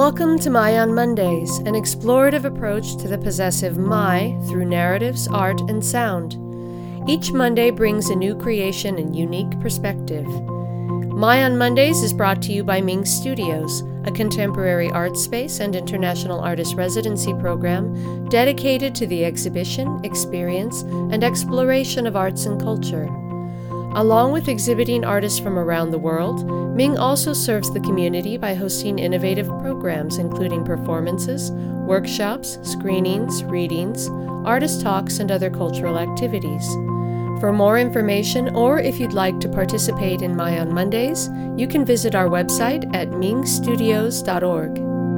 Welcome to My on Mondays, an explorative approach to the possessive my through narratives, art, and sound. Each Monday brings a new creation and unique perspective. My on Mondays is brought to you by Ming Studios, a contemporary art space and international artist residency program dedicated to the exhibition, experience, and exploration of arts and culture. Along with exhibiting artists from around the world, Ming also serves the community by hosting innovative programs including performances, workshops, screenings, readings, artist talks, and other cultural activities. For more information, or if you'd like to participate in My on Mondays, you can visit our website at mingstudios.org.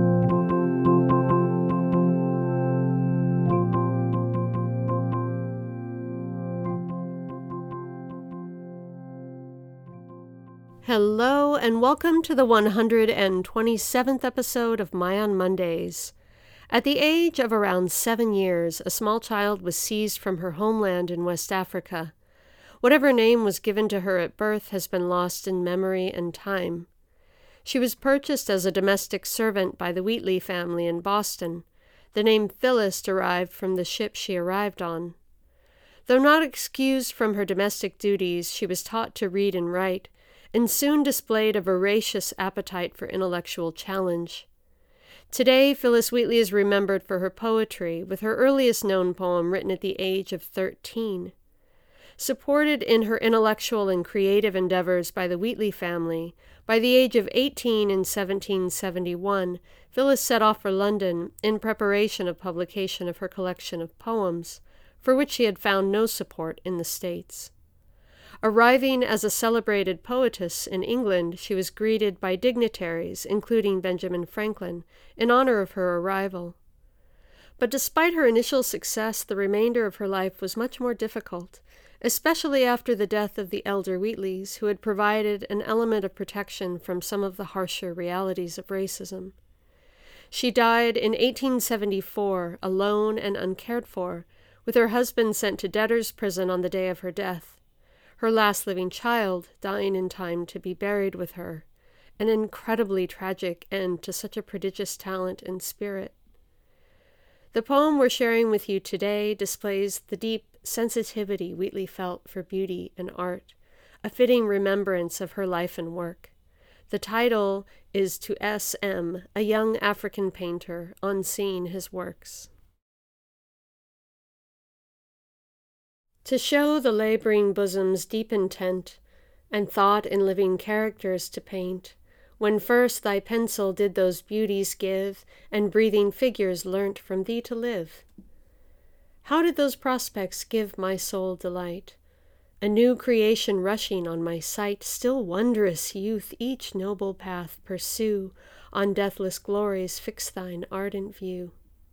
Hello, and welcome to the 127th episode of My on Mondays. At the age of around 7 years, a small child was seized from her homeland in West Africa. Whatever name was given to her at birth has been lost in memory and time. She was purchased as a domestic servant by the Wheatley family in Boston. The name Phyllis derived from the ship she arrived on. Though not excused from her domestic duties, she was taught to read and write, and soon displayed a voracious appetite for intellectual challenge. Today, Phyllis Wheatley is remembered for her poetry, with her earliest known poem written at the age of 13. Supported in her intellectual and creative endeavors by the Wheatley family, by the age of 18 in 1771, Phyllis set off for London in preparation of publication of her collection of poems, for which she had found no support in the States. Arriving as a celebrated poetess in England, she was greeted by dignitaries, including Benjamin Franklin, in honor of her arrival. But despite her initial success, the remainder of her life was much more difficult, especially after the death of the elder Wheatleys, who had provided an element of protection from some of the harsher realities of racism. She died in 1874, alone and uncared for, with her husband sent to debtor's prison on the day of her death. Her last living child dying in time to be buried with her, an incredibly tragic end to such a prodigious talent and spirit. The poem we're sharing with you today displays the deep sensitivity Wheatley felt for beauty and art, a fitting remembrance of her life and work. The title is To S.M., a young African painter, on seeing his works. To show the laboring bosom's deep intent, and thought in living characters to paint, when first thy pencil did those beauties give, and breathing figures learnt from thee to live. How did those prospects give my soul delight? A new creation rushing on my sight, still wondrous youth each noble path pursue, on deathless glories fix thine ardent view.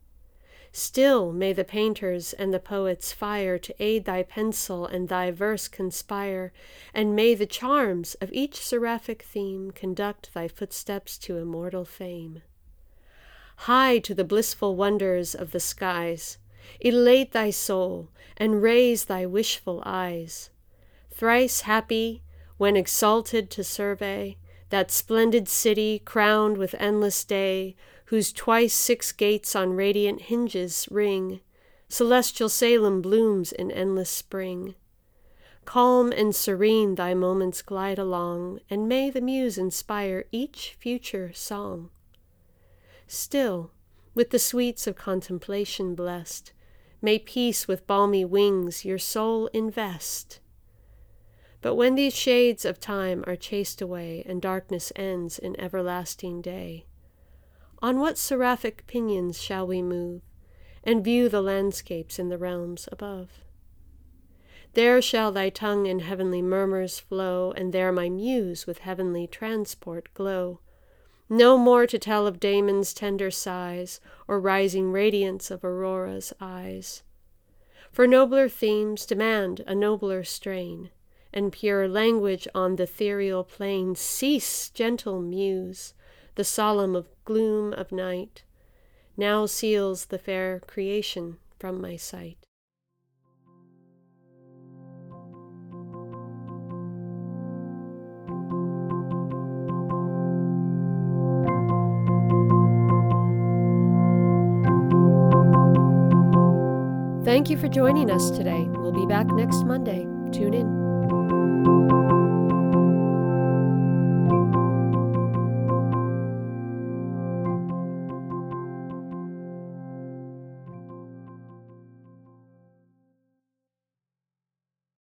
Still may the painters and the poets fire to aid thy pencil and thy verse conspire, and may the charms of each seraphic theme conduct thy footsteps to immortal fame. High to the blissful wonders of the skies, elate thy soul and raise thy wishful eyes. Thrice happy, when exalted to survey that splendid city crowned with endless day, whose twice 6 gates on radiant hinges ring, celestial Salem blooms in endless spring. Calm and serene thy moments glide along, and may the muse inspire each future song. Still, with the sweets of contemplation blessed, may peace with balmy wings your soul invest. But when these shades of time are chased away, and darkness ends in everlasting day, on what seraphic pinions shall we move, and view the landscapes in the realms above? There shall thy tongue in heavenly murmurs flow, and there my muse with heavenly transport glow. No more to tell of Damon's tender sighs, or rising radiance of Aurora's eyes. For nobler themes demand a nobler strain, and pure language on the ethereal plain. Cease, gentle muse, the solemn of gloom of night, now seals the fair creation from my sight. Thank you for joining us today. We'll be back next Monday. Tune in.